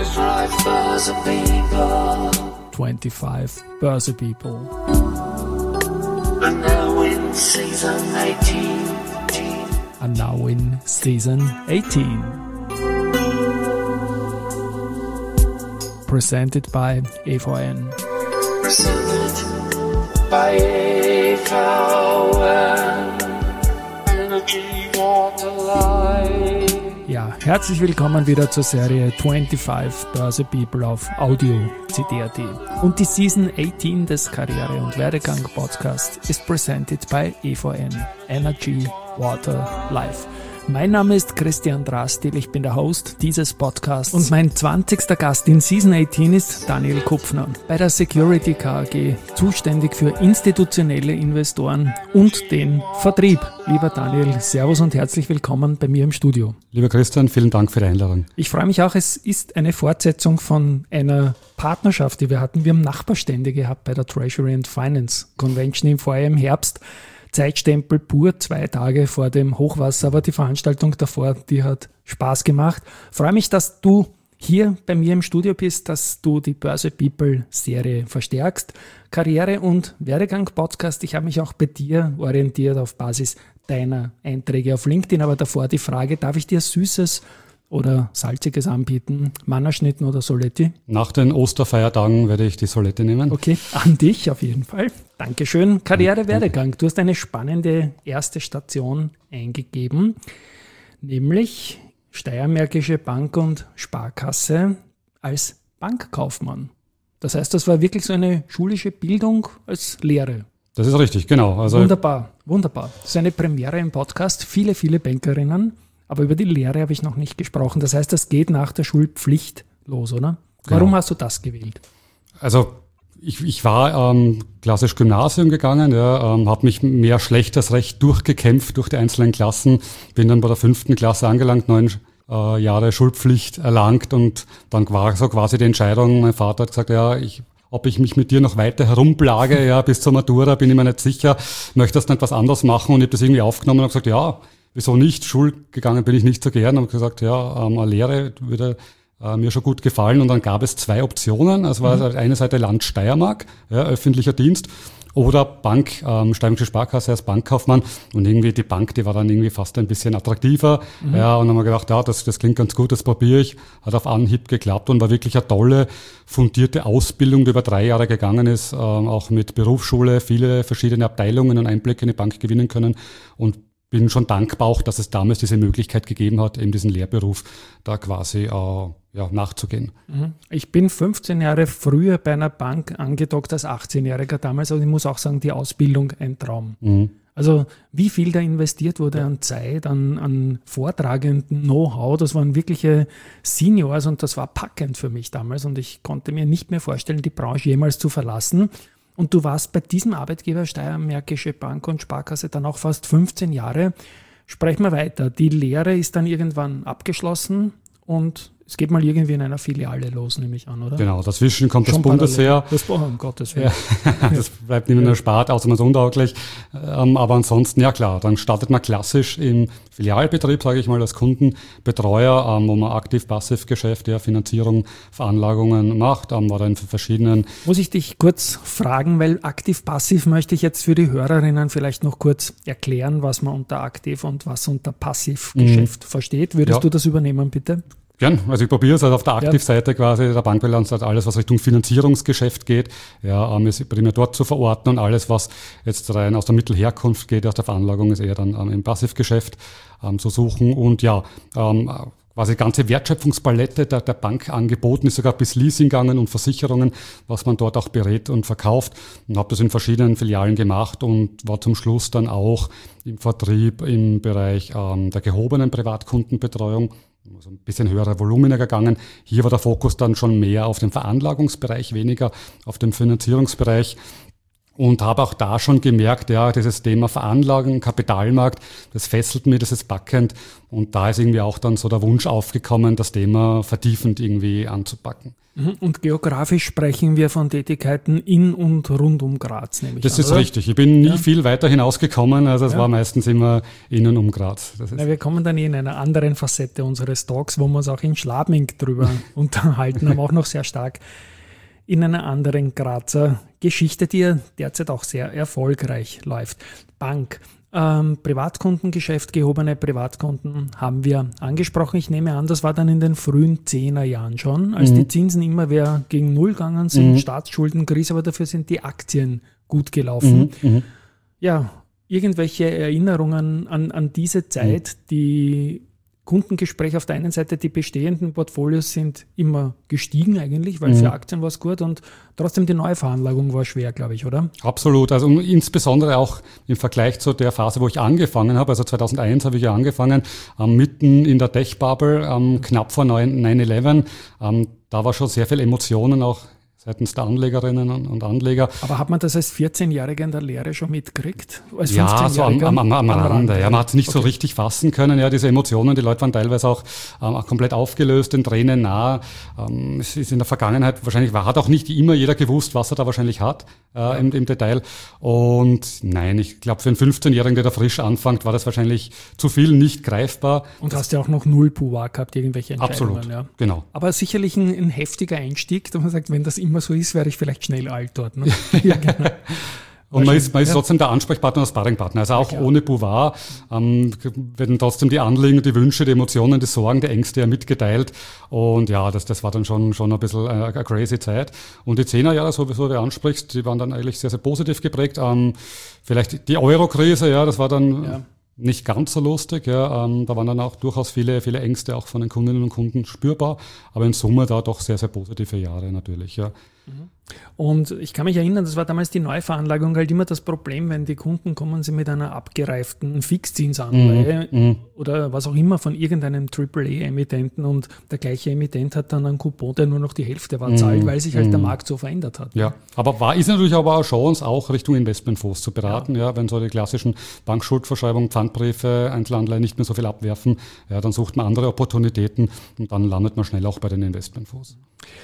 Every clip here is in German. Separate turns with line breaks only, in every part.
25 Börse People.
And now in season 18.
And now in season 18. Presented by EVN.
Presented by EVN. Energy, water, light.
Ja, herzlich willkommen wieder zur Serie 25 Börse People auf Audio CD.at. Und die Season 18 des Karriere- und Werdegang-Podcast ist presented by EVN, Energy, Water, Life. Mein Name ist Christian Drastil, ich bin der Host dieses Podcasts und mein 20. Gast in Season 18 ist Daniel Kupfner, bei der Security KG, zuständig für institutionelle Investoren und den Vertrieb. Lieber Daniel, Servus und herzlich willkommen bei mir im Studio.
Lieber Christian, vielen Dank für die Einladung.
Ich freue mich auch, es ist eine Fortsetzung von einer Partnerschaft, die wir hatten. Wir haben Nachbarstände gehabt bei der Treasury and Finance Convention im Vorjahr im Herbst. Zeitstempel pur, 2 Tage vor dem Hochwasser, aber die Veranstaltung davor, die hat Spaß gemacht. Freue mich, dass du hier bei mir im Studio bist, dass du die Börse People Serie verstärkst. Karriere- und Werdegang-Podcast. Ich habe mich auch bei dir orientiert auf Basis deiner Einträge auf LinkedIn, aber davor die Frage, darf ich dir Süßes oder Salziges anbieten? Mannerschnitten oder Soletti?
Nach den Osterfeiertagen werde ich die Soletti nehmen.
Okay, an dich auf jeden Fall. Dankeschön. Karriere-Werdegang. Du hast eine spannende erste Station eingegeben, nämlich Steiermärkische Bank und Sparkasse als Bankkaufmann. Das heißt, das war wirklich so eine schulische Bildung als Lehre.
Das ist richtig, genau. Also
Wunderbar, wunderbar. Das ist eine Premiere im Podcast. Viele, viele Bankerinnen. Aber über die Lehre habe ich noch nicht gesprochen. Das heißt, das geht nach der Schulpflicht los, oder? Warum hast du das gewählt?
Also ich war klassisch Gymnasium gegangen, habe mich mehr schlecht als recht durchgekämpft durch die einzelnen Klassen, bin dann bei der 5. Klasse angelangt, 9 Jahre Schulpflicht erlangt und dann war so quasi die Entscheidung, mein Vater hat gesagt, ob ich mich mit dir noch weiter herumplage, bis zur Matura, bin ich mir nicht sicher, möchtest du nicht was anderes machen und ich habe das irgendwie aufgenommen und habe gesagt, ja, wieso nicht? Schule gegangen bin ich nicht so gern. Habe gesagt, eine Lehre würde mir schon gut gefallen. Und dann gab es 2 Optionen. Es war eine Seite Land Steiermark, öffentlicher Dienst, oder Bank, Steirische Sparkasse als Bankkaufmann. Und irgendwie die Bank, die war dann irgendwie fast ein bisschen attraktiver. Und dann haben wir gedacht, das klingt ganz gut, das probiere ich. Hat auf Anhieb geklappt und war wirklich eine tolle, fundierte Ausbildung, die über 3 Jahre gegangen ist. Auch mit Berufsschule, viele verschiedene Abteilungen und Einblicke in die Bank gewinnen können. Und bin schon dankbar auch, dass es damals diese Möglichkeit gegeben hat, eben diesen Lehrberuf da quasi nachzugehen.
Ich bin 15 Jahre früher bei einer Bank angedockt als 18-Jähriger damals, und ich muss auch sagen, die Ausbildung ein Traum. Also wie viel da investiert wurde an Zeit, an vortragenden Know-how, das waren wirkliche Seniors und das war packend für mich damals und ich konnte mir nicht mehr vorstellen, die Branche jemals zu verlassen. Und du warst bei diesem Arbeitgeber Steiermärkische Bank und Sparkasse dann auch fast 15 Jahre. Sprechen wir weiter. Die Lehre ist dann irgendwann abgeschlossen und es geht mal irgendwie in einer Filiale los, nehme ich an, oder?
Genau, dazwischen kommt
Schon
das Bundesheer.
Um Gottes Willen.
Das bleibt nicht mehr erspart, außer man ist untauglich. Aber ansonsten, ja klar, dann startet man klassisch im Filialbetrieb, sage ich mal, als Kundenbetreuer, wo man Aktiv-Passiv-Geschäft, Finanzierung, Veranlagungen macht, war dann für verschiedenen...
Muss ich dich kurz fragen, weil Aktiv-Passiv möchte ich jetzt für die Hörerinnen vielleicht noch kurz erklären, was man unter Aktiv und was unter Passivgeschäft versteht. Würdest du das übernehmen, bitte?
Gern, also ich probiere es auf der Aktivseite quasi der Bankbilanz, alles was Richtung Finanzierungsgeschäft geht, ist primär dort zu verorten und alles was jetzt rein aus der Mittelherkunft geht, aus der Veranlagung ist eher dann im Passivgeschäft zu suchen und quasi die ganze Wertschöpfungspalette der Bank angeboten, ist sogar bis Leasing gegangen und Versicherungen, was man dort auch berät und verkauft und habe das in verschiedenen Filialen gemacht und war zum Schluss dann auch im Vertrieb im Bereich der gehobenen Privatkundenbetreuung. Also ein bisschen höhere Volumina gegangen. Hier war der Fokus dann schon mehr auf dem Veranlagungsbereich, weniger auf dem Finanzierungsbereich. Und habe auch da schon gemerkt, ja, dieses Thema Veranlagung, Kapitalmarkt, das fesselt mir, das ist packend. Und da ist irgendwie auch dann so der Wunsch aufgekommen, das Thema vertiefend irgendwie anzupacken.
Und geografisch sprechen wir von Tätigkeiten in und rund um Graz, nehme ich
Das
an,
ist
oder?
richtig. Ich bin nie viel weiter hinausgekommen, also es war meistens immer in und um Graz. Das ist
Ja, wir kommen dann in einer anderen Facette unseres Talks, wo wir uns auch in Schladming drüber unterhalten, aber auch noch sehr stark in einer anderen Grazer Geschichte, die ja derzeit auch sehr erfolgreich läuft. Bank, Privatkundengeschäft, gehobene Privatkunden haben wir angesprochen. Ich nehme an, das war dann in den frühen 10er Jahren schon, als die Zinsen immer mehr gegen Null gegangen sind, Staatsschuldenkrise, aber dafür sind die Aktien gut gelaufen. Ja, irgendwelche Erinnerungen an diese Zeit, die Kundengespräche auf der einen Seite, die bestehenden Portfolios sind immer gestiegen eigentlich, weil für Aktien war es gut und trotzdem die Neuveranlagung war schwer, glaube ich, oder?
Absolut, also insbesondere auch im Vergleich zu der Phase, wo ich angefangen habe, also 2001 habe ich ja angefangen, mitten in der Tech-Bubble, knapp vor 9/11, da war schon sehr viel Emotionen auch seitens der Anlegerinnen und Anleger.
Aber hat man das als 14-Jähriger in der Lehre schon mitgekriegt? Als
Ja, so am Rande. Ja, man hat es nicht so
Okay.
richtig fassen können. Ja, diese Emotionen, die Leute waren teilweise auch komplett aufgelöst, den Tränen nah. Es ist in der Vergangenheit wahrscheinlich, hat auch nicht immer jeder gewusst, was er da wahrscheinlich hat im Detail. Und nein, ich glaube, für einen 15-Jährigen, der da frisch anfängt, war das wahrscheinlich zu viel nicht greifbar.
Und hast ja auch noch null Pouvoir gehabt, irgendwelche Entscheidungen.
Absolut,
Ja.
genau.
Aber sicherlich ein heftiger Einstieg, dass man sagt, wenn das immer so ist, wäre ich vielleicht schnell alt dort. Ne? Ja, genau.
Und man ist trotzdem der Ansprechpartner und Sparringpartner. Also auch ohne Pouvoir werden trotzdem die Anliegen, die Wünsche, die Emotionen, die Sorgen, die Ängste ja mitgeteilt. Und ja, das war dann schon ein bisschen eine crazy Zeit. Und die 10er Jahre, sowieso du ansprichst, die waren dann eigentlich sehr, sehr positiv geprägt. Vielleicht die Euro-Krise, ja, das war dann nicht ganz so lustig. Ja, da waren dann auch durchaus viele Ängste auch von den Kundinnen und Kunden spürbar. Aber in Summe da doch sehr, sehr positive Jahre natürlich, ja.
Und ich kann mich erinnern, das war damals die Neuveranlagung halt immer das Problem, wenn die Kunden kommen, sie mit einer abgereiften Fixzinsanleihe oder was auch immer von irgendeinem AAA-Emittenten und der gleiche Emittent hat dann einen Coupon, der nur noch die Hälfte war, zahlt, weil sich halt der Markt so verändert hat.
Ja, aber ist natürlich aber eine Chance, auch Richtung Investmentfonds zu beraten. Ja, wenn so die klassischen Bankschuldverschreibungen, Pfandbriefe, Einzelanleihen nicht mehr so viel abwerfen, ja, dann sucht man andere Opportunitäten und dann landet man schnell auch bei den Investmentfonds.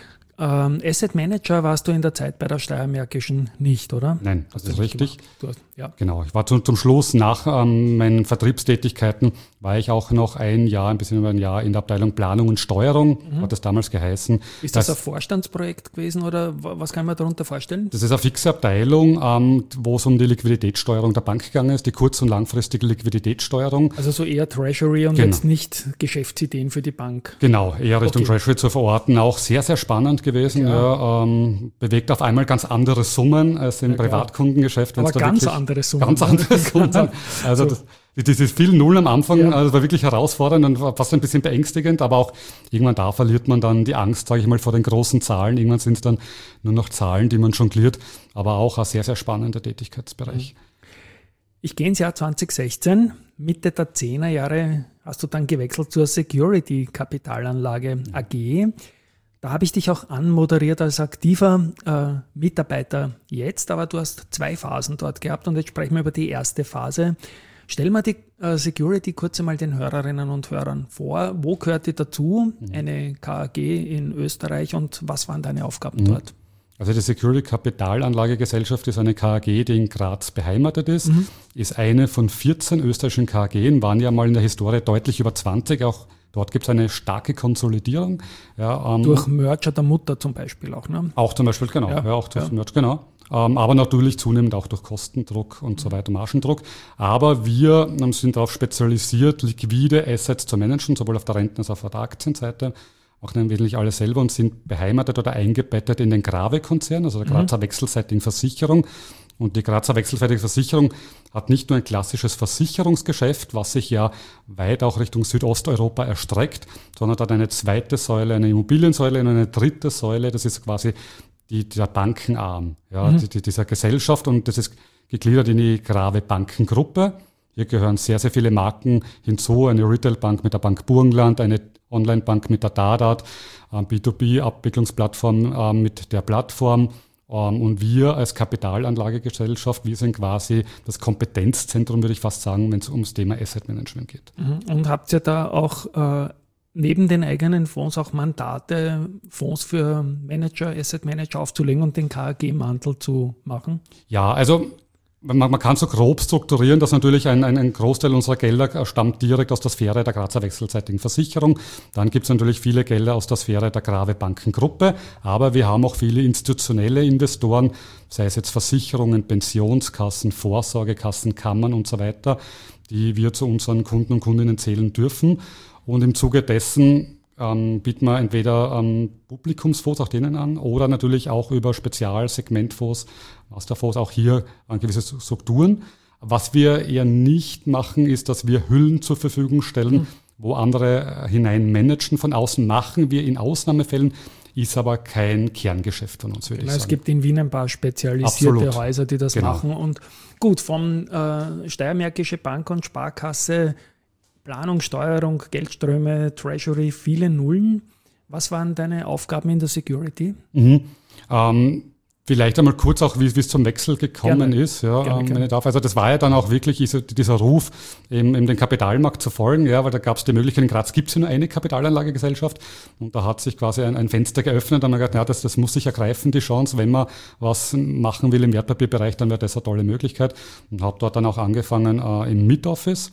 Asset Manager warst du in der Zeit bei der Steiermärkischen nicht, oder?
Nein, das ist richtig.
Ja.
Genau, ich war zum Schluss nach meinen Vertriebstätigkeiten, war ich auch noch ein bisschen über ein Jahr in der Abteilung Planung und Steuerung, hat das damals geheißen.
Ist das ein Vorstandsprojekt gewesen oder was kann man darunter vorstellen?
Das ist eine fixe Abteilung, wo es um die Liquiditätssteuerung der Bank gegangen ist, die kurz- und langfristige Liquiditätssteuerung.
Also so eher Treasury und jetzt nicht Geschäftsideen für die Bank.
Genau, eher Richtung Treasury zu verorten, auch sehr, sehr spannend gewesen. Ja, bewegt auf einmal ganz andere Summen als im Privatkundengeschäft.
Aber ganz andere Summen.
Ganz andere Summen. Also dieses viel Null am Anfang, das war wirklich herausfordernd und fast ein bisschen beängstigend, aber auch irgendwann da verliert man dann die Angst, sage ich mal, vor den großen Zahlen. Irgendwann sind es dann nur noch Zahlen, die man jongliert, aber auch ein sehr, sehr spannender Tätigkeitsbereich.
Ich gehe ins Jahr 2016, Mitte der 10er Jahre hast du dann gewechselt zur Security Kapitalanlage AG. Da habe ich dich auch anmoderiert als aktiver Mitarbeiter jetzt, aber du hast 2 Phasen dort gehabt und jetzt sprechen wir über die erste Phase. Stell mal die Security kurz einmal den Hörerinnen und Hörern vor. Wo gehört die dazu, eine KAG in Österreich und was waren deine Aufgaben dort?
Also die Security Kapitalanlagegesellschaft ist eine KAG, die in Graz beheimatet ist, ist eine von 14 österreichischen KAGen, waren ja mal in der Historie deutlich über 20, auch dort gibt es eine starke Konsolidierung. Ja,
durch Merger der Mutter zum Beispiel auch, ne?
Auch zum Beispiel, genau. Ja, auch durch Merger, genau. Aber natürlich zunehmend auch durch Kostendruck und so weiter, Margendruck. Aber wir sind darauf spezialisiert, liquide Assets zu managen, sowohl auf der Renten- als auch auf der Aktienseite. Auch dann wesentlich alle selber und sind beheimatet oder eingebettet in den Grave-Konzern, also der Grazer Wechselseitigen Versicherung. Und die Grazer Wechselseitige Versicherung hat nicht nur ein klassisches Versicherungsgeschäft, was sich ja weit auch Richtung Südosteuropa erstreckt, sondern hat eine zweite Säule, eine Immobiliensäule und eine dritte Säule, das ist quasi der Bankenarm dieser Gesellschaft und das ist gegliedert in die Grave Bankengruppe. Hier gehören sehr, sehr viele Marken hinzu, eine Retailbank mit der Bank Burgenland, eine Onlinebank mit der Dadat, B2B-Abwicklungsplattform mit der Plattform Und wir als Kapitalanlagegesellschaft, wir sind quasi das Kompetenzzentrum, würde ich fast sagen, wenn es ums Thema Asset Management geht.
Und habt ihr da auch neben den eigenen Fonds auch Mandate, Fonds für Manager, Asset Manager aufzulegen und den KAG-Mantel zu machen?
Ja, also man kann so grob strukturieren, dass natürlich ein Großteil unserer Gelder stammt direkt aus der Sphäre der Grazer wechselseitigen Versicherung. Dann gibt es natürlich viele Gelder aus der Sphäre der Grave Bankengruppe, aber wir haben auch viele institutionelle Investoren, sei es jetzt Versicherungen, Pensionskassen, Vorsorgekassen, Kammern und so weiter, die wir zu unseren Kunden und Kundinnen zählen dürfen. Und im Zuge dessen bieten wir entweder Publikumsfonds auch denen an oder natürlich auch über Spezialsegmentfonds, Masterfonds, auch hier gewisse Strukturen. Was wir eher nicht machen, ist, dass wir Hüllen zur Verfügung stellen, wo andere hinein managen. Von außen machen wir in Ausnahmefällen, ist aber kein Kerngeschäft von uns, würde ich sagen.
Es gibt in Wien ein paar spezialisierte
Absolut.
Häuser, die das machen. Und gut, vom Steiermärkische Bank und Sparkasse, Planung, Steuerung, Geldströme, Treasury, viele Nullen. Was waren deine Aufgaben in der Security?
Vielleicht einmal kurz auch, wie es zum Wechsel gekommen ist. Ja, wenn ich darf. Also das war ja dann auch wirklich dieser Ruf, eben den Kapitalmarkt zu folgen, ja, weil da gab es die Möglichkeit, in Graz gibt es ja nur eine Kapitalanlagegesellschaft und da hat sich quasi ein Fenster geöffnet, da haben wir gedacht, ja, das muss sich ergreifen, die Chance, wenn man was machen will im Wertpapierbereich, dann wäre das eine tolle Möglichkeit und habe dort dann auch angefangen im Mid-Office.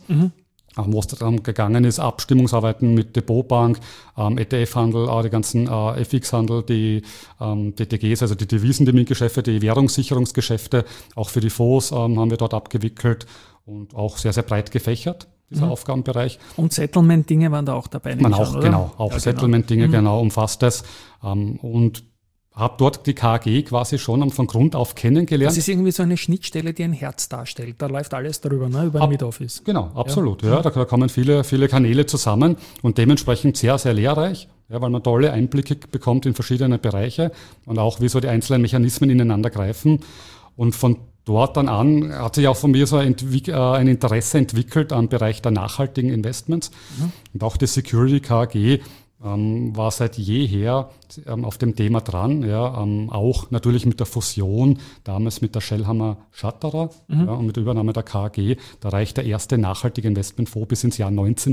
Wo es darum gegangen ist, Abstimmungsarbeiten mit Depotbank, ETF-Handel, die ganzen FX-Handel, die DTGs, also die Devisentermingeschäfte, die Währungssicherungsgeschäfte, auch für die Fonds haben wir dort abgewickelt und auch sehr, sehr breit gefächert, dieser Aufgabenbereich.
Und Settlement-Dinge waren da auch dabei?
Settlement-Dinge, umfasst das. Und habe dort die KAG quasi schon von Grund auf kennengelernt.
Das ist irgendwie so eine Schnittstelle, die ein Herz darstellt. Da läuft alles darüber, ne? Über ein Mid-Office.
Genau, absolut. Ja. Da kommen viele Kanäle zusammen und dementsprechend sehr, sehr lehrreich, ja, weil man tolle Einblicke bekommt in verschiedene Bereiche und auch wie so die einzelnen Mechanismen ineinander greifen. Und von dort dann an hat sich auch von mir so ein Interesse entwickelt am Bereich der nachhaltigen Investments. Und auch die Security KAG war seit jeher auf dem Thema dran, ja, auch natürlich mit der Fusion, damals mit der Schellhammer Schatterer und mit der Übernahme der KAG, da reicht der erste nachhaltige Investmentfonds bis ins Jahr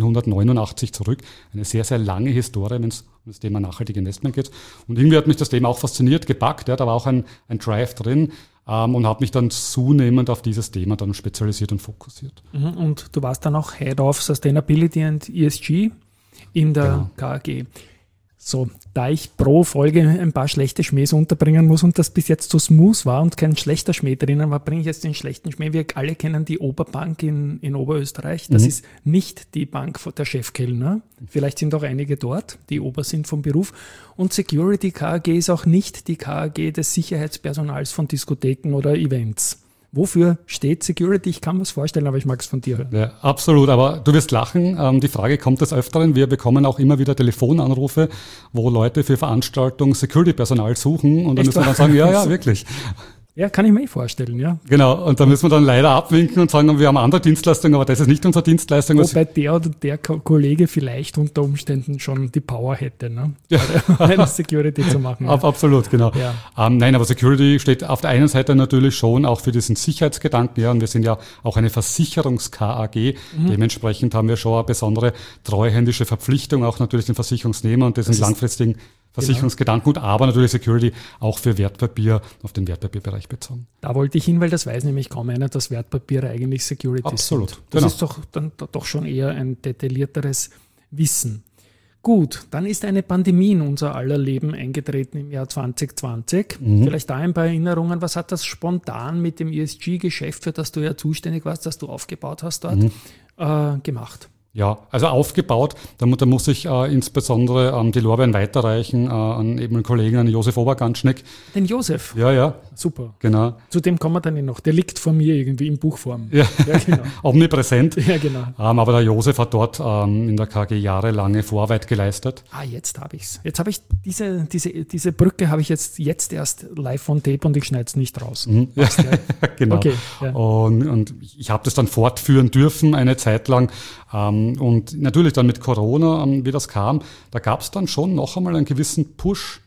1989 zurück. Eine sehr, sehr lange Historie, wenn es um das Thema nachhaltige Investment geht. Und irgendwie hat mich das Thema auch fasziniert, gepackt, ja, da war auch ein Drive drin und habe mich dann zunehmend auf dieses Thema dann spezialisiert und fokussiert.
Und du warst dann auch Head of Sustainability and ESG in der KAG. So, da ich pro Folge ein paar schlechte Schmähs unterbringen muss und das bis jetzt so smooth war und kein schlechter Schmäh drinnen war, bringe ich jetzt den schlechten Schmäh. Wir alle kennen die Oberbank in Oberösterreich. Das ist nicht die Bank der Chefkellner. Vielleicht sind auch einige dort, die Ober sind vom Beruf. Und Security KAG ist auch nicht die KAG des Sicherheitspersonals von Diskotheken oder Events. Wofür steht Security? Ich kann mir das vorstellen, aber ich mag es von dir hören.
Ja, absolut, aber du wirst lachen. Die Frage kommt des Öfteren. Wir bekommen auch immer wieder Telefonanrufe, wo Leute für Veranstaltungen Security-Personal suchen und dann müssen wir dann sagen, ja, wirklich.
Ja, kann ich mir vorstellen, ja.
Genau, und da müssen wir dann leider abwinken und sagen, wir haben andere Dienstleistungen, aber das ist nicht unsere Dienstleistung.
Wobei der oder der Kollege vielleicht unter Umständen schon die Power hätte, ne? Eine Security zu machen. Ja.
Absolut, genau.
Ja.
Nein, aber Security steht auf der einen Seite natürlich schon auch für diesen Sicherheitsgedanken, ja, und wir sind ja auch eine Versicherungs-KAG. Dementsprechend haben wir schon eine besondere treuhändische Verpflichtung, auch natürlich den Versicherungsnehmer und diesen langfristigen Versicherungsgedanken, gut, aber natürlich Security auch für Wertpapier auf den Wertpapierbereich bezogen.
Da wollte ich hin, weil das weiß nämlich kaum einer, dass Wertpapiere eigentlich Security
Absolut,
sind. Das ist doch dann doch schon eher ein detaillierteres Wissen. Gut, dann ist eine Pandemie in unser aller Leben eingetreten im Jahr 2020. Vielleicht da ein paar Erinnerungen. Was hat das spontan mit dem ESG-Geschäft, für das du ja zuständig warst, das du aufgebaut hast dort, gemacht?
Ja, also aufgebaut, da muss ich insbesondere die Lorbeeren weiterreichen an eben einen Kollegen, an Josef Oberganschneck.
Den Josef?
Ja.
Super.
Genau.
Zu dem kommen wir dann noch. Der liegt vor mir irgendwie in Buchform.
Ja, genau. Omnipräsent.
Ja, genau.
Aber der Josef hat dort in der KG jahrelange Vorarbeit geleistet.
Jetzt habe ich's. Jetzt habe ich diese Brücke habe ich jetzt erst live on tape und ich schneide es nicht raus.
Ja, genau.
Okay, ja.
Und ich habe das dann fortführen dürfen eine Zeit lang. Und natürlich dann mit Corona, wie das kam, da gab es dann schon noch einmal einen gewissen Push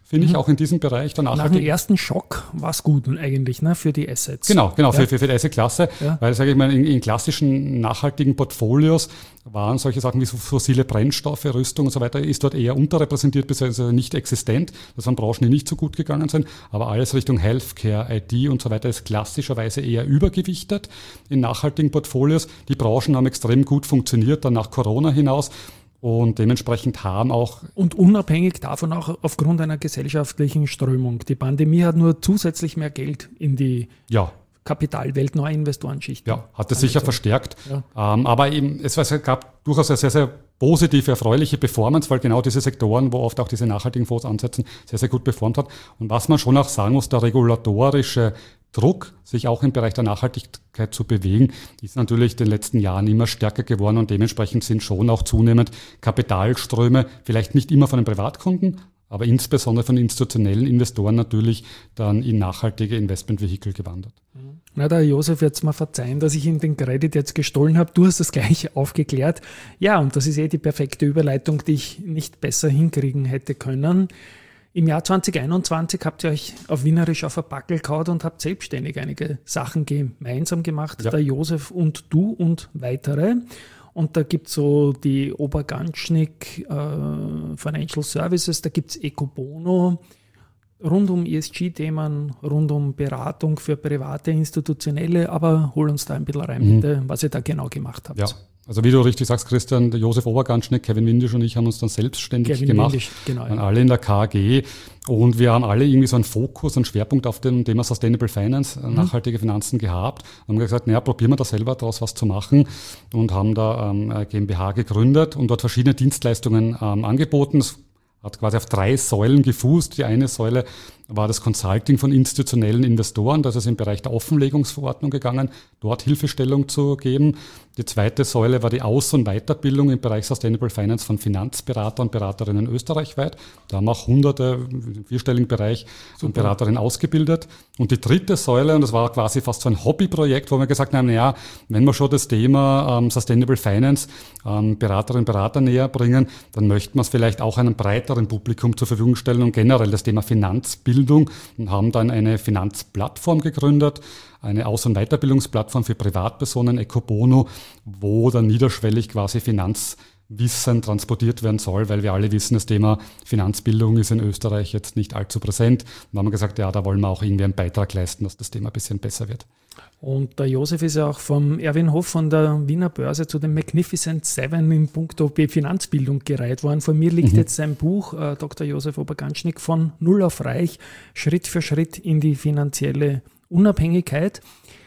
finde ich, auch in diesem Bereich der
Nach dem
Nachhaltigkeit.
ersten Schock war es gut eigentlich, ne, für die Assets.
Genau, für die Asset-Klasse, weil, sage ich mal, in klassischen nachhaltigen Portfolios waren solche Sachen wie so fossile Brennstoffe, Rüstung und so weiter, ist dort eher unterrepräsentiert, bzw. nicht existent. Das waren Branchen, die nicht so gut gegangen sind, aber alles Richtung Healthcare, IT und so weiter ist klassischerweise eher übergewichtet in nachhaltigen Portfolios. Die Branchen haben extrem gut funktioniert, dann nach Corona hinaus. Und dementsprechend haben auch...
Und unabhängig davon auch aufgrund einer gesellschaftlichen Strömung. Die Pandemie hat nur zusätzlich mehr Geld in die Kapitalwelt, neue Investorenschichten.
Ja, hat es sicher verstärkt.
Ja.
Aber eben, es gab durchaus eine sehr, sehr positive, erfreuliche Performance, weil genau diese Sektoren, wo oft auch diese nachhaltigen Fonds ansetzen, sehr, sehr gut performt hat. Und was man schon auch sagen muss, der regulatorische Druck, sich auch im Bereich der Nachhaltigkeit zu bewegen, ist natürlich in den letzten Jahren immer stärker geworden und dementsprechend sind schon auch zunehmend Kapitalströme, vielleicht nicht immer von den Privatkunden, aber insbesondere von institutionellen Investoren natürlich dann in nachhaltige Investmentvehikel gewandert.
Na, der Josef wird es mir verzeihen, dass ich ihm den Credit jetzt gestohlen habe. Du hast das gleich aufgeklärt. Ja, und das ist die perfekte Überleitung, die ich nicht besser hinkriegen hätte können. Im Jahr 2021 habt ihr euch auf Wienerisch auf ein Backel gehauen und habt selbstständig einige Sachen gemeinsam gemacht, der Josef und du und weitere. Und da gibt es so die Oberganschnick Financial Services, da gibt es Ecobono, rund um ESG-Themen, rund um Beratung für private, institutionelle, aber hol uns da ein bisschen rein, bitte, was ihr da genau gemacht habt.
Ja. Also wie du richtig sagst, Christian, der Josef Oberganschnick, Kevin Windisch und ich haben uns dann selbstständig gemacht.
Windisch, genau,
waren alle in der KAG und wir haben alle irgendwie so einen Fokus, einen Schwerpunkt auf dem Thema Sustainable Finance, nachhaltige Finanzen gehabt. Und haben gesagt, naja, probieren wir da selber daraus was zu machen und haben da GmbH gegründet und dort verschiedene Dienstleistungen angeboten. Es hat quasi auf 3 Säulen gefußt. Die eine Säule war das Consulting von institutionellen Investoren. Da ist es im Bereich der Offenlegungsverordnung gegangen, dort Hilfestellung zu geben. Die zweite Säule war die Aus- und Weiterbildung im Bereich Sustainable Finance von Finanzberatern und Beraterinnen österreichweit. Da haben auch Hunderte im vierstelligen Bereich an Beraterinnen ausgebildet. Und die dritte Säule, und das war quasi fast so ein Hobbyprojekt, wo wir gesagt haben, naja, wenn wir schon das Thema Sustainable Finance Beraterinnen und Berater näher bringen, dann möchten wir es vielleicht auch einem breiteren Publikum zur Verfügung stellen und generell das Thema Finanzbildung und haben dann eine Finanzplattform gegründet, eine Aus- und Weiterbildungsplattform für Privatpersonen, Ecobono, wo dann niederschwellig quasi Finanzwissen transportiert werden soll, weil wir alle wissen, das Thema Finanzbildung ist in Österreich jetzt nicht allzu präsent. Und da haben wir gesagt, ja, da wollen wir auch irgendwie einen Beitrag leisten, dass das Thema ein bisschen besser wird.
Und der Josef ist ja auch vom Erwin Hof von der Wiener Börse zu den Magnificent Seven in puncto Finanzbildung gereiht worden. Von mir liegt jetzt sein Buch, Dr. Josef Oberganschnick, von Null auf Reich, Schritt für Schritt in die finanzielle Unabhängigkeit.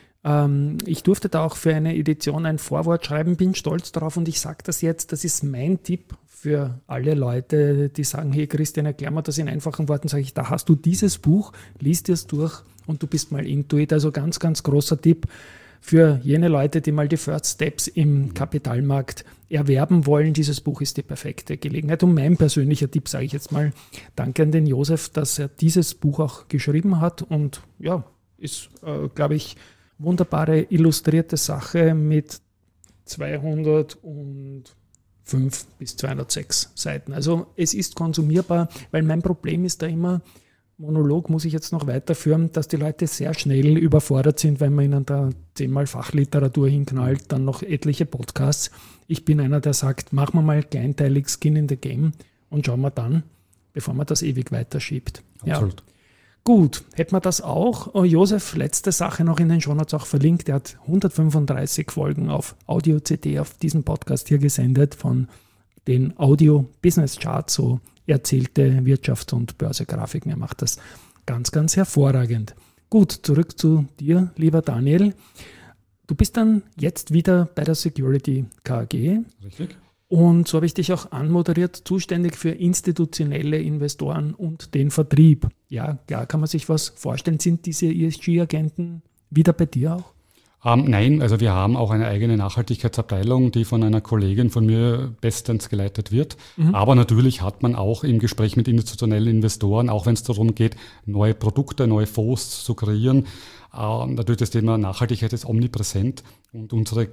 Ich durfte da auch für eine Edition ein Vorwort schreiben, bin stolz darauf und ich sage das jetzt, das ist mein Tipp für alle Leute, die sagen, hey Christian, erklär mir das in einfachen Worten, sage ich, da hast du dieses Buch, liest es durch und du bist mal into it. Also ganz, ganz großer Tipp für jene Leute, die mal die First Steps im Kapitalmarkt erwerben wollen. Dieses Buch ist die perfekte Gelegenheit. Und mein persönlicher Tipp, sage ich jetzt mal, danke an den Josef, dass er dieses Buch auch geschrieben hat und ja, ist, glaube ich, wunderbare illustrierte Sache mit 205 bis 206 Seiten. Also es ist konsumierbar, weil mein Problem ist da immer, Monolog muss ich jetzt noch weiterführen, dass die Leute sehr schnell überfordert sind, wenn man ihnen da 10-mal Fachliteratur hinknallt, dann noch etliche Podcasts. Ich bin einer, der sagt, machen wir mal kleinteilig Skin in the Game und schauen wir dann, bevor man das ewig weiterschiebt.
Absolut.
Ja. Gut, hätten wir das auch. Oh, Josef, letzte Sache noch in den Shownotes auch verlinkt. Er hat 135 Folgen auf Audio-CD auf diesem Podcast hier gesendet von den Audio-Business-Charts, so erzählte Wirtschafts- und Börsegrafiken. Er macht das ganz, ganz hervorragend. Gut, zurück zu dir, lieber Daniel. Du bist dann jetzt wieder bei der Security KAG.
Richtig.
Und so habe ich dich auch anmoderiert, zuständig für institutionelle Investoren und den Vertrieb. Ja, klar, kann man sich was vorstellen. Sind diese ESG-Agenten wieder bei dir auch?
Nein, also wir haben auch eine eigene Nachhaltigkeitsabteilung, die von einer Kollegin von mir bestens geleitet wird. Aber natürlich hat man auch im Gespräch mit institutionellen Investoren, auch wenn es darum geht, neue Produkte, neue Fonds zu kreieren, natürlich das Thema Nachhaltigkeit ist omnipräsent und unsere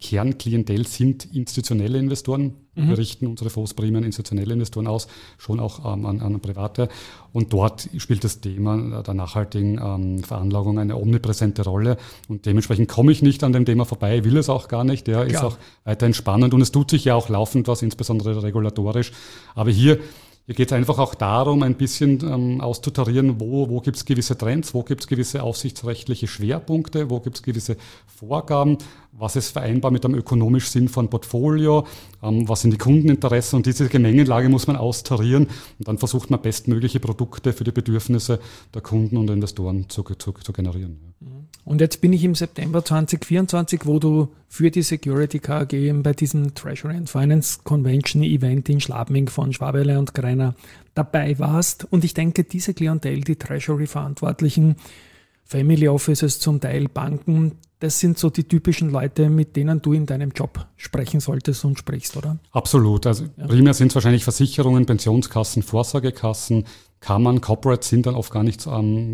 Kernklientel sind institutionelle Investoren. Wir richten unsere Fonds primär an institutionelle Investoren aus, schon auch an private. Und dort spielt das Thema der nachhaltigen Veranlagung eine omnipräsente Rolle. Und dementsprechend komme ich nicht an dem Thema vorbei, will es auch gar nicht. Ja, ist auch weiterhin spannend. Und es tut sich ja auch laufend was, insbesondere regulatorisch. Aber hier geht es einfach auch darum, ein bisschen auszutarieren, wo gibt es gewisse Trends, wo gibt es gewisse aufsichtsrechtliche Schwerpunkte, wo gibt es gewisse Vorgaben, was ist vereinbar mit einem ökonomisch sinnvollen Portfolio, was sind die Kundeninteressen, und diese Gemengelage muss man austarieren und dann versucht man bestmögliche Produkte für die Bedürfnisse der Kunden und Investoren zu generieren.
Und jetzt bin ich im September 2024, wo du für die Security KAG bei diesem Treasury and Finance Convention Event in Schladming von Schwabele und Greiner dabei warst. Und ich denke, diese Klientel, die Treasury-Verantwortlichen, Family Offices, zum Teil Banken, das sind so die typischen Leute, mit denen du in deinem Job sprechen solltest und sprichst, oder?
Absolut. Also primär sind es wahrscheinlich Versicherungen, Pensionskassen, Vorsorgekassen, Kammern, Corporates sind dann oft gar nicht so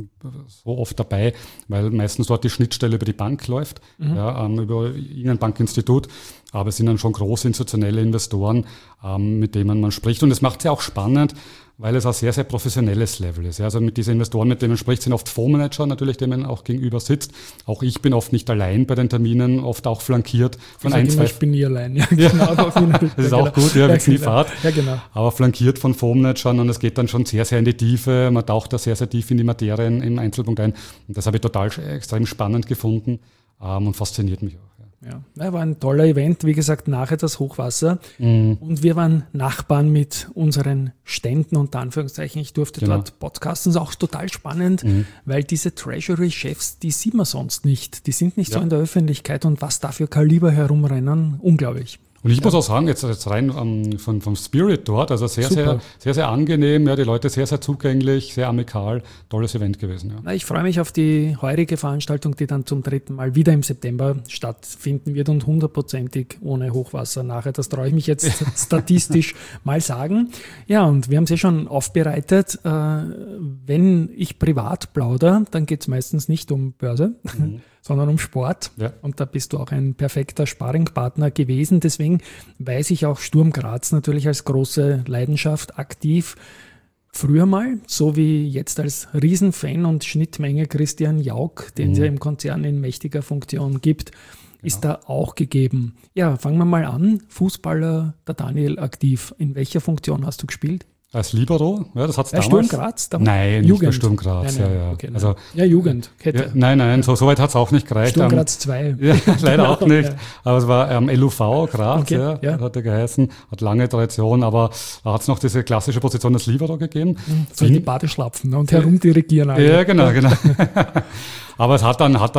oft dabei, weil meistens dort die Schnittstelle über die Bank läuft, über irgendein Bankinstitut. Aber es sind dann schon große institutionelle Investoren, mit denen man spricht. Und das macht es ja auch spannend, weil es ein sehr, sehr professionelles Level ist. Also mit diesen Investoren, mit denen man spricht, sind oft Fondsmanager natürlich, denen man auch gegenüber sitzt. Auch ich bin oft nicht allein bei den Terminen, oft auch flankiert von ein, zwei...
Ich bin nie allein. Ja, genau,
das ist auch gut, ja, wie Fahrt.
Ja, genau.
Aber flankiert von Fondsmanagern, und es geht dann schon sehr, sehr in die Tiefe. Man taucht da sehr, sehr tief in die Materien im Einzelpunkt ein. Und das habe ich total extrem spannend gefunden und fasziniert mich auch.
Ja, war ein toller Event, wie gesagt, nachher das Hochwasser. Und wir waren Nachbarn mit unseren Ständen, unter Anführungszeichen. Ich durfte dort podcasten. Das ist auch total spannend, weil diese Treasury-Chefs, die sieht man sonst nicht. Die sind nicht so in der Öffentlichkeit, und was da für Kaliber herumrennen, unglaublich.
Und ich muss auch sagen, jetzt rein vom Spirit dort, also sehr, sehr angenehm, ja, die Leute sehr, sehr zugänglich, sehr amikal, tolles Event gewesen. Ja.
Na, ich freue mich auf die heurige Veranstaltung, die dann zum 3. Mal wieder im September stattfinden wird und 100%ig ohne Hochwasser nachher. Das traue ich mich jetzt statistisch mal sagen. Ja, und wir haben es ja schon aufbereitet. Wenn ich privat plaudere, dann geht es meistens nicht um Börse, sondern um Sport. Ja. Und da bist du auch ein perfekter Sparringpartner gewesen. Deswegen weiß ich auch Sturm Graz natürlich als große Leidenschaft aktiv. Früher mal, so wie jetzt als Riesenfan und Schnittmenge Christian Jauch, den es ja im Konzern in mächtiger Funktion gibt, ist da auch gegeben. Ja, fangen wir mal an. Fußballer, der Daniel, aktiv. In welcher Funktion hast du gespielt?
Als Libero, ja, das hat es damals.
Sturm Graz?
Nein,
Jugend.
Nicht bei Sturm Graz.
Nein,
ja.
Okay,
also,
Jugend.
Nein, so weit hat es auch nicht gereicht.
Sturm Graz 2.
Ja, leider auch nicht. Aber es war LUV Graz, hat er geheißen, hat lange Tradition, aber da hat es noch diese klassische Position als Libero gegeben.
So in die Badeschlapfen und herumdirigieren. Alle.
Ja, genau. Aber es war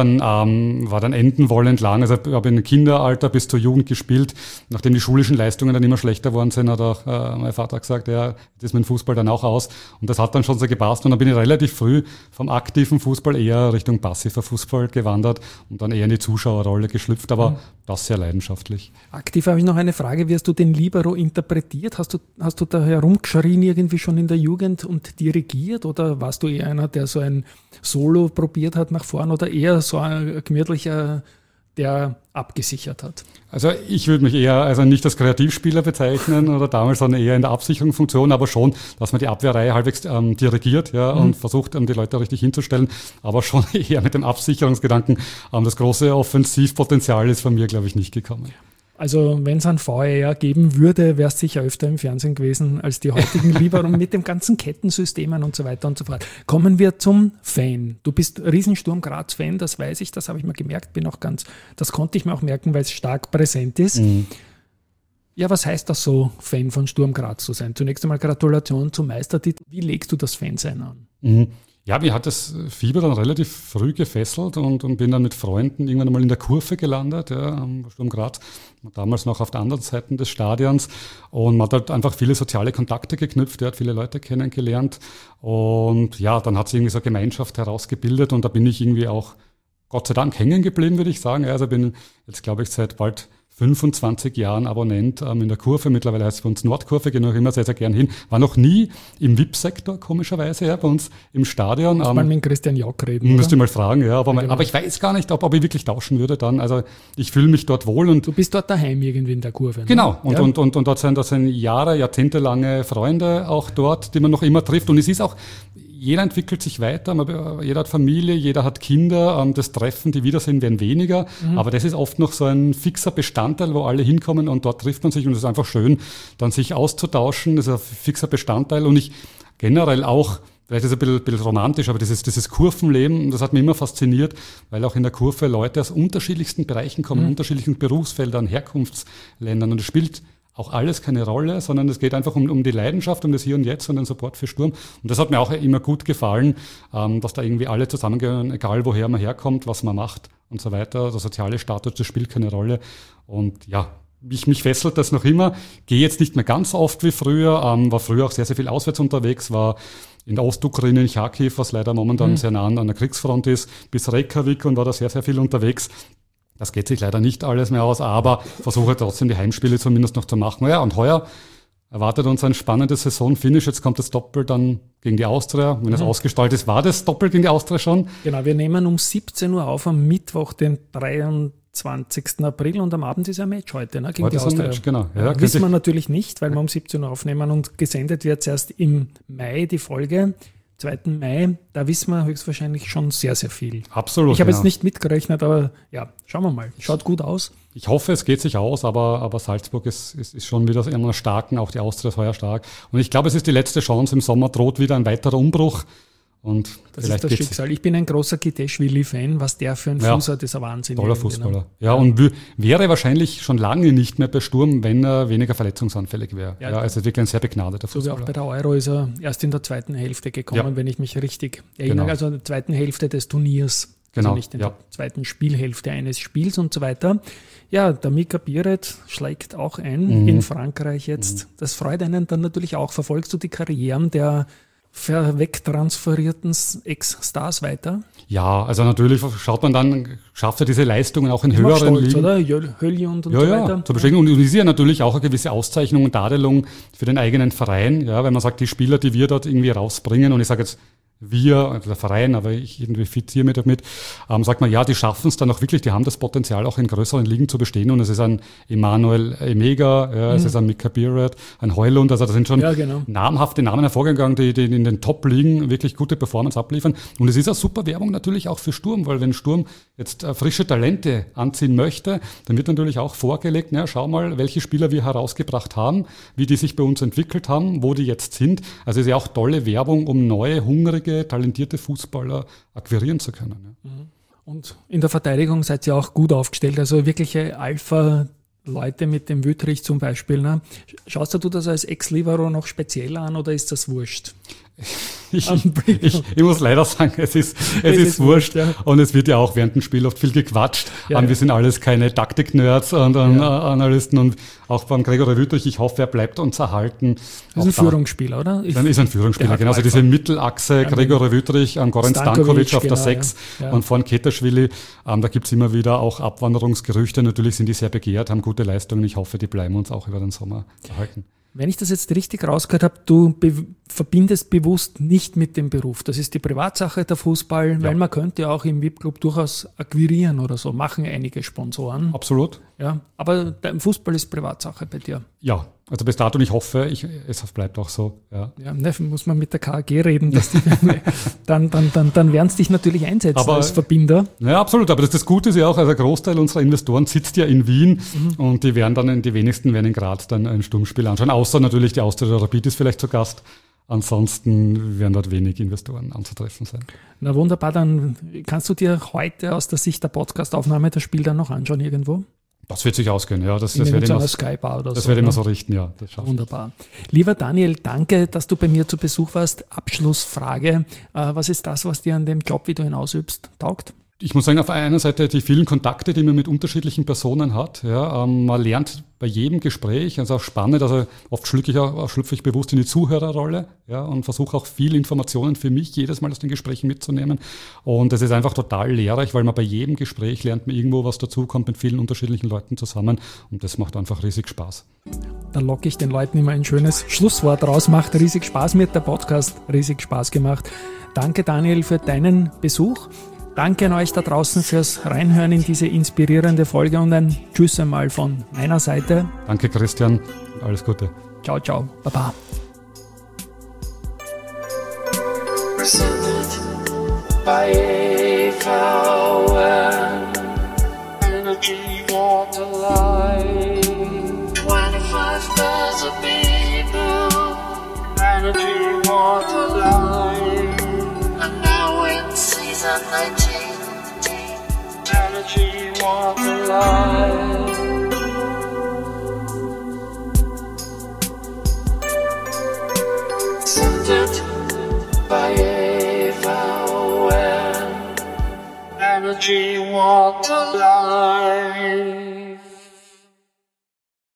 dann enden wollend lang. Also ich habe im Kinderalter bis zur Jugend gespielt. Nachdem die schulischen Leistungen dann immer schlechter geworden sind, hat auch mein Vater gesagt, ja, jetzt ist mein Fußball dann auch aus. Und das hat dann schon so gepasst. Und dann bin ich relativ früh vom aktiven Fußball eher Richtung passiver Fußball gewandert und dann eher in die Zuschauerrolle geschlüpft, aber das sehr leidenschaftlich.
Aktiv habe ich noch eine Frage. Wie hast du den Libero interpretiert? Hast du da herumgeschrien irgendwie schon in der Jugend und dirigiert? Oder warst du eher einer, der so ein Solo probiert hat nach vorn, oder eher so ein gemütlicher, der abgesichert hat?
Also ich würde mich eher nicht als Kreativspieler bezeichnen oder damals, sondern eher in der Absicherungsfunktion, aber schon, dass man die Abwehrreihe halbwegs dirigiert und versucht, die Leute richtig hinzustellen, aber schon eher mit dem Absicherungsgedanken. Das große Offensivpotenzial ist von mir, glaube ich, nicht gekommen.
Also wenn es ein VR geben würde, wäre es sicher öfter im Fernsehen gewesen als die heutigen Libero mit den ganzen Kettensystemen und so weiter und so fort. Kommen wir zum Fan. Du bist Riesensturm Graz-Fan, das weiß ich, das habe ich mir gemerkt, das konnte ich mir auch merken, weil es stark präsent ist. Ja, was heißt das so, Fan von Sturm Graz zu sein? Zunächst einmal Gratulation zum Meistertitel. Wie legst du das Fansein an?
Ja, mir hat das Fieber dann relativ früh gefesselt und bin dann mit Freunden irgendwann einmal in der Kurve gelandet, am Sturm Graz, damals noch auf der anderen Seite des Stadions, und man hat halt einfach viele soziale Kontakte geknüpft, hat viele Leute kennengelernt, und ja, dann hat sich irgendwie so eine Gemeinschaft herausgebildet, und da bin ich irgendwie auch Gott sei Dank hängen geblieben, würde ich sagen. Also bin jetzt, glaube ich, seit bald 25 Jahren Abonnent in der Kurve. Mittlerweile heißt es bei uns Nordkurve, gehen auch immer sehr, sehr gern hin. War noch nie im VIP-Sektor, komischerweise, ja, bei uns im Stadion.
Muss mal mit Christian Jock reden.
Müsste ich mal fragen, ja.
Genau.
Aber ich weiß gar nicht, ob ich wirklich tauschen würde dann. Also ich fühle mich dort wohl. Und
du bist dort daheim irgendwie in der Kurve. Ne?
Genau. Und dort sind jahrzehntelange Freunde auch dort, die man noch immer trifft. Und es ist auch, jeder entwickelt sich weiter, jeder hat Familie, jeder hat Kinder, das Treffen, die Wiedersehen werden weniger, aber das ist oft noch so ein fixer Bestandteil, wo alle hinkommen und dort trifft man sich und es ist einfach schön, dann sich auszutauschen, das ist ein fixer Bestandteil und ich generell auch, vielleicht ist es ein bisschen romantisch, aber dieses Kurvenleben, das hat mich immer fasziniert, weil auch in der Kurve Leute aus unterschiedlichsten Bereichen kommen, unterschiedlichen Berufsfeldern, Herkunftsländern und es spielt auch alles keine Rolle, sondern es geht einfach um die Leidenschaft, um das Hier und Jetzt und den Support für Sturm. Und das hat mir auch immer gut gefallen, dass da irgendwie alle zusammengehören, egal woher man herkommt, was man macht und so weiter. Der soziale Status, das spielt keine Rolle. Und ja, mich fesselt das noch immer. Gehe jetzt nicht mehr ganz so oft wie früher, war früher auch sehr, sehr viel auswärts unterwegs, war in der Ostukraine, in Charkiw, was leider momentan sehr nah an der Kriegsfront ist, bis Reykjavik und war da sehr, sehr viel unterwegs. Das geht sich leider nicht alles mehr aus, aber versuche trotzdem die Heimspiele zumindest noch zu machen. Ja, und heuer erwartet uns ein spannendes Saisonfinish. Jetzt kommt das Doppel dann gegen die Austria. Wenn es ausgestrahlt ist, war das Doppel gegen die Austria schon?
Genau, wir nehmen um 17 Uhr auf am Mittwoch, den 23. April und am Abend ist ein Match heute, ne, gegen
heute
die Austria.
Match, genau. Ja,
wissen wir natürlich nicht, weil wir um 17 Uhr aufnehmen und gesendet wird erst im Mai die Folge. 2. Mai, da wissen wir höchstwahrscheinlich schon sehr, sehr viel.
Absolut.
Ich habe jetzt nicht mitgerechnet, aber ja, schauen wir mal. Schaut gut aus.
Ich hoffe, es geht sich aus, aber Salzburg ist schon wieder immer stark, auch die Austria ist heuer stark. Und ich glaube, es ist die letzte Chance. Im Sommer droht wieder ein weiterer Umbruch. Und
das ist das Schicksal. Ich bin ein großer Giteschwili-Fan. Was der für einen Fuß hat, ist ein Wahnsinn.
Toller Fußballer. Ja, und wäre wahrscheinlich schon lange nicht mehr bei Sturm, wenn er weniger verletzungsanfällig wäre. Ja, also wirklich ein sehr begnadeter Fußballer.
So wie auch bei der Euro ist er erst in der zweiten Hälfte gekommen, wenn ich mich richtig erinnere. Also in der zweiten Hälfte des Turniers.
Genau.
Also nicht in der zweiten Spielhälfte eines Spiels und so weiter. Ja, der Mika Biret schlägt auch ein in Frankreich jetzt. Das freut einen dann natürlich auch. Verfolgst du die Karrieren der wegtransferierten Ex-Stars weiter?
Ja, also natürlich schaut man dann, schafft er diese Leistungen auch in höheren
Ligen. Oder? Höljund und so weiter.
Ja, zur Bestätigung. Und ist ja natürlich auch eine gewisse Auszeichnung und Tadelung für den eigenen Verein, ja, weil man sagt, die Spieler, die wir dort irgendwie rausbringen, und ich sage jetzt wir, also der Verein, aber ich identifiziere mich damit, sagt man, ja, die schaffen es dann auch wirklich, die haben das Potenzial, auch in größeren Ligen zu bestehen. Und es ist ein Emanuel Emega, ja, es ist ein Mika Biret, ein Heulund, also da sind schon namhafte Namen hervorgegangen, die in den Top-Ligen wirklich gute Performance abliefern. Und es ist auch super Werbung natürlich auch für Sturm, weil wenn Sturm jetzt frische Talente anziehen möchte, dann wird natürlich auch vorgelegt, na, schau mal, welche Spieler wir herausgebracht haben, wie die sich bei uns entwickelt haben, wo die jetzt sind. Also es ist ja auch tolle Werbung, um neue, hungrige, talentierte Fußballer akquirieren zu können. Ja.
Und in der Verteidigung seid ihr auch gut aufgestellt, also wirkliche Alpha-Leute mit dem Wüttrich zum Beispiel. Ne? Schaust du das als Ex-Libero noch speziell an oder ist das wurscht?
Ich muss leider sagen, es ist wurscht. Ja. Und es wird ja auch während dem Spiel oft viel gequatscht. Ja, wir sind alles keine Taktik-Nerds und Analysten. Und auch beim Gregory Wüttrich, ich hoffe, er bleibt uns erhalten.
Das ist ein Führungsspieler, oder?
Dann ist ein Führungsspieler, genau. Also diese Mittelachse, Gregory Wüttrich, Goran Stankovic auf der 6 und vorn Ketaschwili. Da gibt's immer wieder auch Abwanderungsgerüchte. Natürlich sind die sehr begehrt, haben gute Leistungen. Ich hoffe, die bleiben uns auch über den Sommer erhalten.
Wenn ich das jetzt richtig rausgehört habe, du verbindest bewusst nicht mit dem Beruf. Das ist die Privatsache der Fußball, weil man könnte auch im VIP-Club durchaus akquirieren oder so, machen einige Sponsoren.
Absolut.
Ja, aber dein Fußball ist Privatsache bei dir.
Ja, also bis dato und ich hoffe, es bleibt auch so. Ja,
muss man mit der KAG reden, dass die dann werden sie dich natürlich einsetzen als Verbinder.
Ja, absolut, aber das Gute ist ja auch, also der Großteil unserer Investoren sitzt ja in Wien und die wenigsten werden in Graz dann ein Sturmspiel anschauen, außer natürlich die Austria Rapid ist vielleicht zu Gast. Ansonsten werden dort wenig Investoren anzutreffen sein.
Na wunderbar, dann kannst du dir heute aus der Sicht der Podcast-Aufnahme das Spiel dann noch anschauen irgendwo?
Das wird sich ausgehen, ja. Das werde ich immer so richten, ja. Das
wunderbar. Lieber Daniel, danke, dass du bei mir zu Besuch warst. Abschlussfrage. Was ist das, was dir an dem Job, wie du ihn ausübst, taugt?
Ich muss sagen, auf einer Seite die vielen Kontakte, die man mit unterschiedlichen Personen hat. Ja, man lernt bei jedem Gespräch, also auch spannend, also oft schlüpfe ich bewusst in die Zuhörerrolle, ja, und versuche auch viel Informationen für mich jedes Mal aus den Gesprächen mitzunehmen. Und es ist einfach total lehrreich, weil man bei jedem Gespräch lernt man irgendwo was dazu, kommt mit vielen unterschiedlichen Leuten zusammen und das macht einfach riesig Spaß.
Da locke ich den Leuten immer ein schönes Schlusswort raus. Macht riesig Spaß mit der Podcast, riesig Spaß gemacht. Danke Daniel für deinen Besuch. Danke an euch da draußen fürs Reinhören in diese inspirierende Folge und ein Tschüss einmal von meiner Seite.
Danke Christian, alles Gute.
Ciao, ciao, Baba.
Presented by EVN Energy Water Light. 25 birds of people. Energy Water Light. And now in season 19. Energy Water Light. Presented by EVN Energy Water Line.